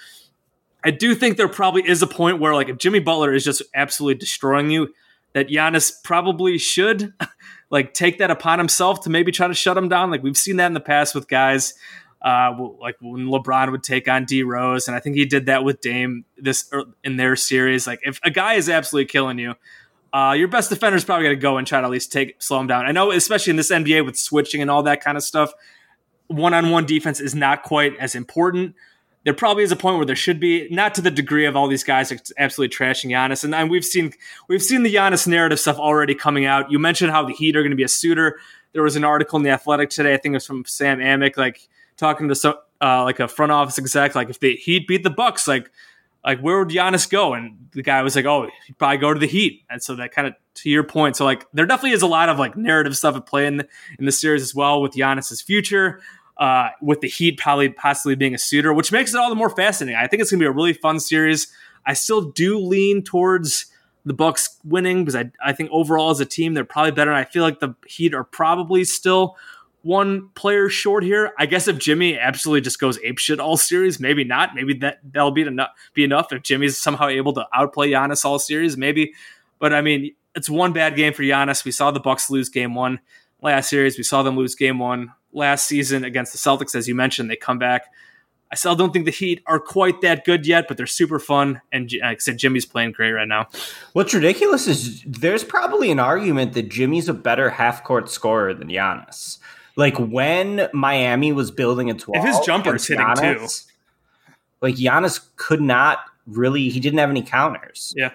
Speaker 8: I do think there probably is a point where like if Jimmy Butler is just absolutely destroying you, that Giannis probably should like take that upon himself to maybe try to shut him down. Like we've seen that in the past with guys Uh, like when LeBron would take on D Rose, and I think he did that with Dame this in their series. Like if a guy is absolutely killing you, uh, your best defender is probably going to go and try to at least take slow him down. I know, especially in this N B A with switching and all that kind of stuff, one-on-one defense is not quite as important. There probably is a point where there should be, not to the degree of all these guys absolutely trashing Giannis. And, and we've seen we've seen the Giannis narrative stuff already coming out. You mentioned how the Heat are going to be a suitor. There was an article in The Athletic today, I think it was from Sam Amick, like talking to some uh, like a front office exec, like if the Heat beat the Bucks, like like where would Giannis go? And the guy was like, oh, he'd probably go to the Heat. And so that kind of to your point. So like there definitely is a lot of like narrative stuff at play in the, in the series as well with Giannis's future, uh, with the Heat probably possibly being a suitor, which makes it all the more fascinating. I think it's gonna be a really fun series. I still do lean towards the Bucks winning because I I think overall as a team they're probably better. And I feel like the Heat are probably still one player short here. I guess if Jimmy absolutely just goes apeshit all series, maybe not. Maybe that that'll be enough. Be enough if Jimmy's somehow able to outplay Giannis all series, maybe. But I mean, it's one bad game for Giannis. We saw the Bucks lose game one last series. We saw them lose game one last season against the Celtics. As you mentioned, they come back. I still don't think the Heat are quite that good yet, but they're super fun. And like I said, Jimmy's playing great right now.
Speaker 7: What's ridiculous is there's probably an argument that Jimmy's a better half-court scorer than Giannis. Like when Miami was building its wall,
Speaker 8: if his jumper is hitting
Speaker 7: Giannis,
Speaker 8: too,
Speaker 7: like Giannis could not really. He didn't have any counters.
Speaker 8: Yeah,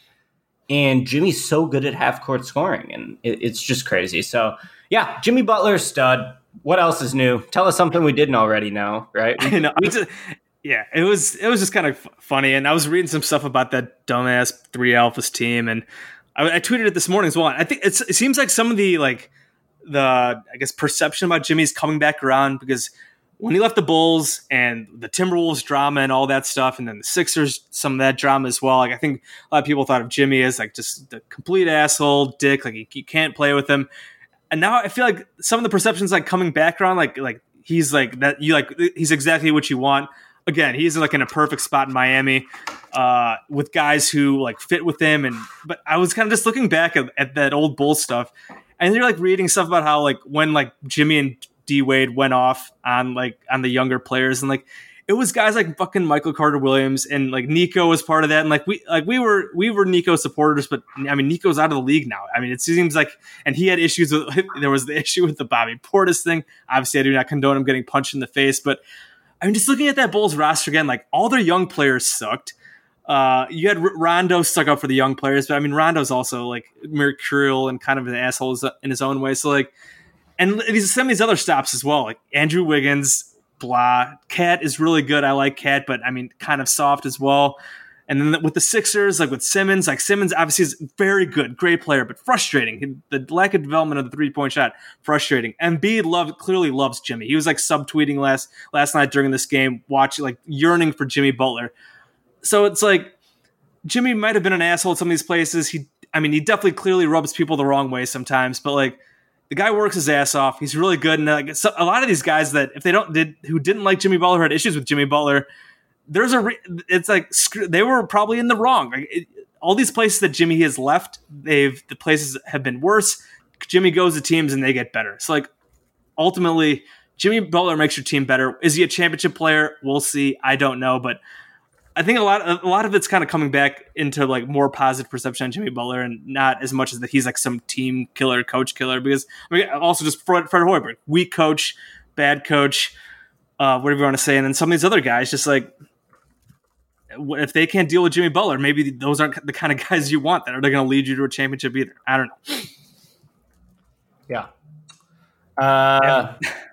Speaker 7: and Jimmy's so good at half-court scoring, and it, it's just crazy. So yeah, Jimmy Butler, stud. What else is new? Tell us something we didn't already know, right?
Speaker 8: I know. I just, yeah, it was it was just kind of funny, and I was reading some stuff about that dumbass three alphas team, and I, I tweeted it this morning as well. I think it's, it seems like some of the like the I guess perception about Jimmy's coming back around because when he left the Bulls and the Timberwolves drama and all that stuff, and then the Sixers, some of that drama as well. Like I think a lot of people thought of Jimmy as like just the complete asshole, dick. Like you, you can't play with him. And now I feel like some of the perceptions like coming back around, like like he's like that you like he's exactly what you want. Again, he's like in a perfect spot in Miami uh, with guys who like fit with him. And but I was kind of just looking back at, at that old Bulls stuff, and you're like reading stuff about how like when like Jimmy and D Wade went off on like on the younger players, and like it was guys like fucking Michael Carter Williams and like Nico was part of that. And like we like we were we were Nico supporters, but I mean Nico's out of the league now. I mean it seems like, and he had issues with there was the issue with the Bobby Portis thing. Obviously I do not condone him getting punched in the face, but I mean just looking at that Bulls roster again, like all their young players sucked. Uh, you had Rondo stuck up for the young players, but I mean Rondo's also like mercurial and kind of an asshole in his own way. So like, and these some of these other stops as well, like Andrew Wiggins. Blah. Cat is really good. I like Cat, but I mean, kind of soft as well. And then with the Sixers, like with Simmons, like Simmons obviously is very good, great player, but frustrating. The lack of development of the three point shot, frustrating. Embiid love clearly loves Jimmy. He was like subtweeting last last night during this game, watching like yearning for Jimmy Butler. So it's like Jimmy might have been an asshole at some of these places. He, I mean, he definitely clearly rubs people the wrong way sometimes, but like. The guy works his ass off. He's really good. And like so, a lot of these guys that if they don't did who didn't like Jimmy Butler, had issues with Jimmy Butler, there's a re- it's like they were probably in the wrong. Like, it, all these places that Jimmy has left, they've the places have been worse. Jimmy goes to teams and they get better. So like ultimately, Jimmy Butler makes your team better. Is he a championship player? We'll see. I don't know, but I think a lot of, a lot of it's kind of coming back into like more positive perception on Jimmy Butler and not as much as that he's like some team killer, coach killer. Because I mean, also just Fred, Fred Hoiberg, weak coach, bad coach, uh, whatever you want to say. And then some of these other guys, just like if they can't deal with Jimmy Butler, maybe those aren't the kind of guys you want that are going to lead you to a championship either. I don't know.
Speaker 7: Yeah. Uh,
Speaker 8: yeah.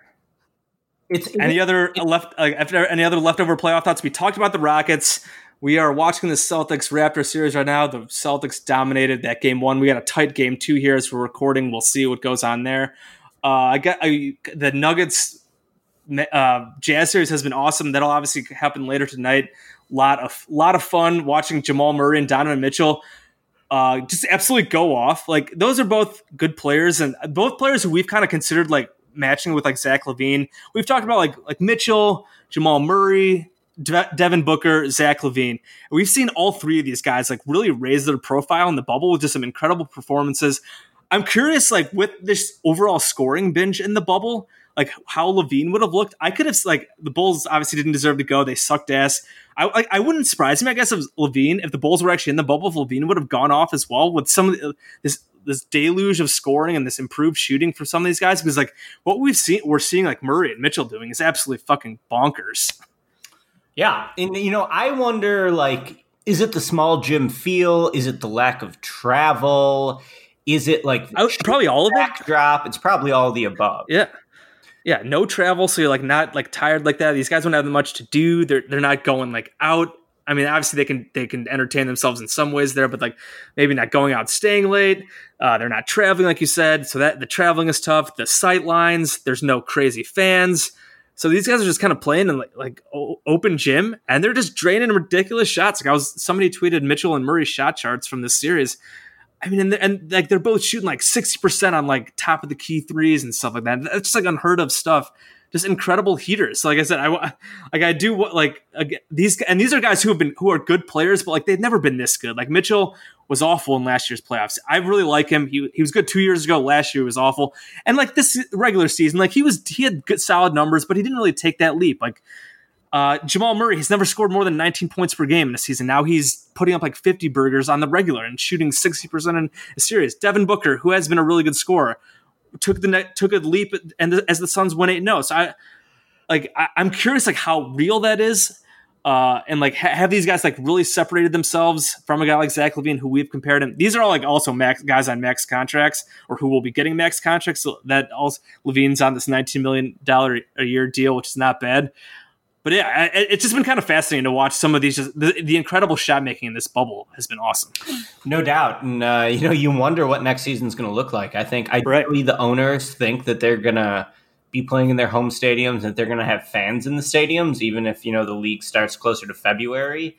Speaker 7: It's
Speaker 8: any other left uh, after any other leftover playoff thoughts? We talked about the Rockets. We are watching the Celtics Raptors series right now. The Celtics dominated that game one. We got a tight game two here as we're recording. We'll see what goes on there. Uh, I got I, the Nuggets uh, Jazz series has been awesome. That'll obviously happen later tonight. Lot of lot of fun watching Jamal Murray and Donovan Mitchell uh, just absolutely go off. Like those are both good players and both players who we've kind of considered like. Matching with like Zach LaVine. We've talked about like like Mitchell, Jamal Murray, De- Devin Booker, Zach LaVine. We've seen all three of these guys like really raise their profile in the bubble with just some incredible performances. I'm curious, like with this overall scoring binge in the bubble, like how LaVine would have looked. I could have like the Bulls obviously didn't deserve to go. They sucked ass. I like I wouldn't surprise me. I guess if LaVine, if the Bulls were actually in the bubble, if LaVine would have gone off as well with some of the, this. this deluge of scoring and this improved shooting for some of these guys, because like what we've seen, we're seeing like Murray and Mitchell doing is absolutely fucking bonkers.
Speaker 7: Yeah. And you know, I wonder like, is it the small gym feel? Is it the lack of travel? Is it like
Speaker 8: I, probably all of it
Speaker 7: drop? It's probably all of the above.
Speaker 8: Yeah. Yeah. No travel. So you're like not like tired like that. These guys don't have much to do. They're, they're not going like out. I mean, obviously they can they can entertain themselves in some ways there, but like maybe not going out, staying late. Uh, they're not traveling, like you said. So that the traveling is tough. The sight lines, there's no crazy fans. So these guys are just kind of playing in like, like o- open gym, and they're just draining ridiculous shots. Like I was, somebody tweeted Mitchell and Murray shot charts from this series. I mean, and, and like they're both shooting like sixty percent on like top of the key threes and stuff like that. That's just like unheard of stuff just incredible heaters. Like I said, I like I do what like these and these are guys who have been who are good players, but like they've never been this good. Like Mitchell was awful in last year's playoffs. I really like him. He he was good two years ago. Last year was awful, and like this regular season, like he was he had good solid numbers, but he didn't really take that leap. Like uh, Jamal Murray, he's never scored more than nineteen points per game in a season. Now he's putting up like fifty burgers on the regular and shooting sixty percent in a series. Devin Booker, who has been a really good scorer, took the net, took a leap, and the, as the Suns went eight and oh. So I like I, I'm curious like how real that is, uh, and like ha- have these guys like really separated themselves from a guy like Zach LaVine, who we've compared him. These are all like also max guys on max contracts or who will be getting max contracts. So that also LaVine's on this nineteen million dollars a year deal, which is not bad. But yeah, it's just been kind of fascinating to watch some of these. Just the, the incredible shot making in this bubble has been awesome.
Speaker 7: No doubt. And, uh, you know, you wonder what next season's going to look like. I think ideally right. the owners think that they're going to be playing in their home stadiums, that they're going to have fans in the stadiums, even if, you know, the league starts closer to February.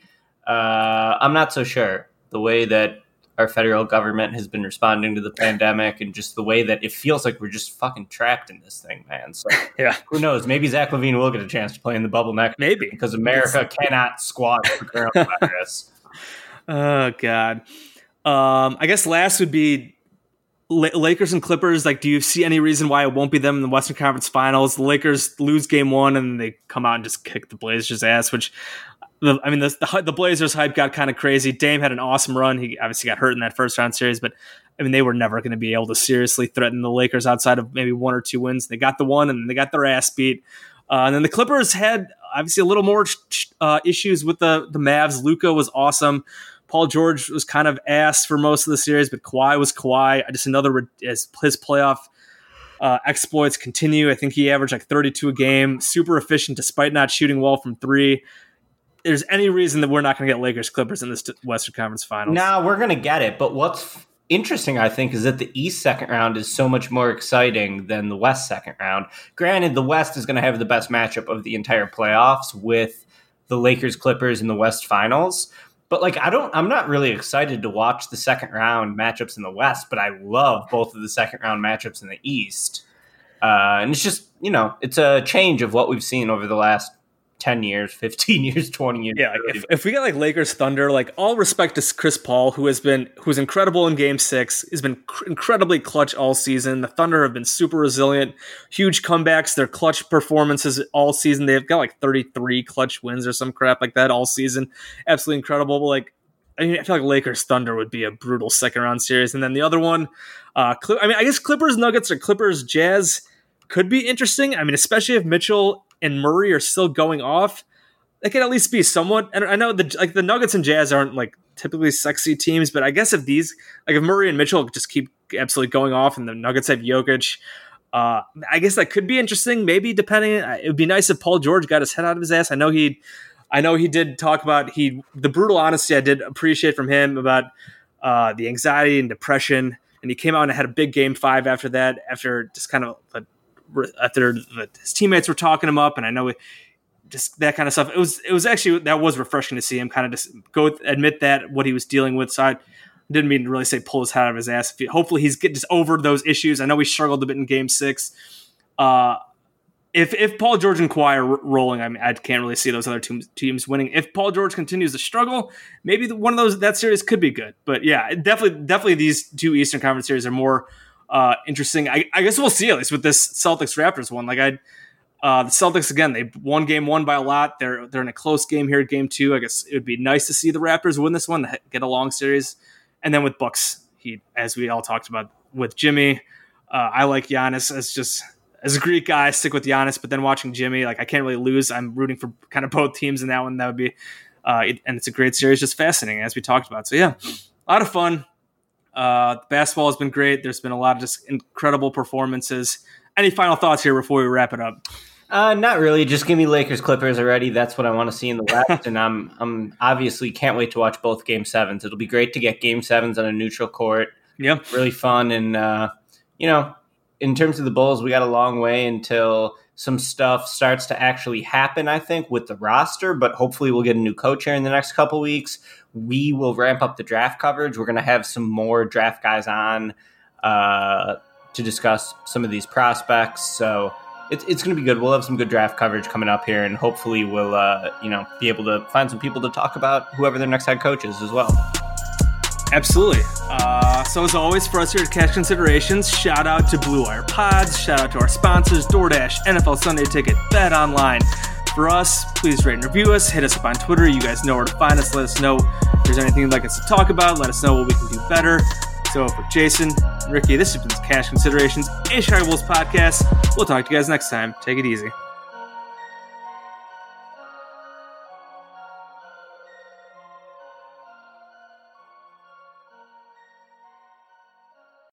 Speaker 7: Uh, I'm not so sure. The way that our federal government has been responding to the pandemic and just the way that it feels like we're just fucking trapped in this thing, man. So
Speaker 8: yeah,
Speaker 7: who knows? Maybe Zach LaVine will get a chance to play in the bubble next.
Speaker 8: Maybe.
Speaker 7: Because America it's... cannot squash the coronavirus.
Speaker 8: Oh, God. Um, I guess last would be Lakers and Clippers. Like, do you see any reason why it won't be them in the Western Conference Finals? The Lakers lose game one and they come out and just kick the Blazers' ass, which... I mean, the, the the Blazers hype got kind of crazy. Dame had an awesome run. He obviously got hurt in that first round series, but I mean, they were never going to be able to seriously threaten the Lakers outside of maybe one or two wins. They got the one, and they got their ass beat. Uh, and then the Clippers had obviously a little more uh, issues with the the Mavs. Luka was awesome. Paul George was kind of ass for most of the series, but Kawhi was Kawhi. Just another as his playoff uh, exploits continue. I think he averaged like thirty-two a game, super efficient despite not shooting well from three. There's any reason that we're not going to get Lakers Clippers in this Western Conference Finals?
Speaker 7: No, we're going to get it. But what's interesting, I think, is that the East second round is so much more exciting than the West second round. Granted, the West is going to have the best matchup of the entire playoffs with the Lakers Clippers in the West Finals. But like, I don't, I'm not really excited to watch the second round matchups in the West, but I love both of the second round matchups in the East. Uh, and it's just, you know, it's a change of what we've seen over the last ten years, fifteen years, twenty years.
Speaker 8: Yeah, like if, if we get like Lakers Thunder, like all respect to Chris Paul, who has been who's incredible in Game Six, has been cr- incredibly clutch all season. The Thunder have been super resilient, huge comebacks. Their clutch performances all season. They've got like thirty-three clutch wins or some crap like that all season. Absolutely incredible. But like, I mean, I feel like Lakers Thunder would be a brutal second round series. And then the other one, uh, Cl- I mean, I guess Clippers Nuggets or Clippers Jazz could be interesting. I mean, especially if Mitchell and Murray are still going off, they could at least be somewhat. And I know the like the Nuggets and Jazz aren't like typically sexy teams, but I guess if these like if Murray and Mitchell just keep absolutely going off, and the Nuggets have Jokic, uh, I guess that could be interesting. Maybe depending, it would be nice if Paul George got his head out of his ass. I know he, I know he did talk about he the brutal honesty I did appreciate from him about uh, the anxiety and depression, and he came out and had a big game five after that, after just kind of. Uh, after his teammates were talking him up, and I know it, just that kind of stuff. It was it was actually that was refreshing to see him kind of just go admit that what he was dealing with. So I didn't mean to really say pull his head out of his ass. Hopefully he's get just over those issues. I know he struggled a bit in Game Six. Uh, if if Paul George and Kawhi are rolling, I mean I can't really see those other two teams winning. If Paul George continues to struggle, maybe the, one of those that series could be good. But yeah, definitely definitely these two Eastern Conference series are more. Uh, interesting. I, I guess we'll see at least with this Celtics Raptors one. Like I, uh, the Celtics again, they won game one by a lot. They're they're in a close game here at game two. I guess it would be nice to see the Raptors win this one, get a long series, and then with Bucks Heat, as we all talked about with Jimmy. Uh, I like Giannis as just as a Greek guy. I stick with Giannis, but then watching Jimmy, like I can't really lose. I'm rooting for kind of both teams in that one. That would be, uh, it, and it's a great series, just fascinating as we talked about. So yeah, a lot of fun. Uh, basketball has been great. There's been a lot of just incredible performances. Any final thoughts here before we wrap it up?
Speaker 7: Uh, not really. Just give me Lakers Clippers already. That's what I want to see in the West, and I'm I'm obviously can't wait to watch both Game Sevens. It'll be great to get Game Sevens on a neutral court.
Speaker 8: Yeah,
Speaker 7: really fun. And uh, you know, in terms of the Bulls, we got a long way until some stuff starts to actually happen, I think, with the roster, but hopefully we'll get a new coach here in the next couple weeks. We will ramp up the draft coverage. We're going to have some more draft guys on uh, to discuss some of these prospects. So it's it's going to be good. We'll have some good draft coverage coming up here, and hopefully we'll uh, you know be able to find some people to talk about whoever their next head coach is as well.
Speaker 8: Absolutely. Uh, so as always, for us here at Cash Considerations, shout out to Blue Wire Pods, shout out to our sponsors, DoorDash, N F L Sunday Ticket, Bet Online. For us, please rate and review us, hit us up on Twitter. You guys know where to find us. Let us know if there's anything you'd like us to talk about. Let us know what we can do better. So for Jason, Ricky, this has been Cash Considerations, a Chicago Bulls podcast. We'll talk to you guys next time. Take it easy.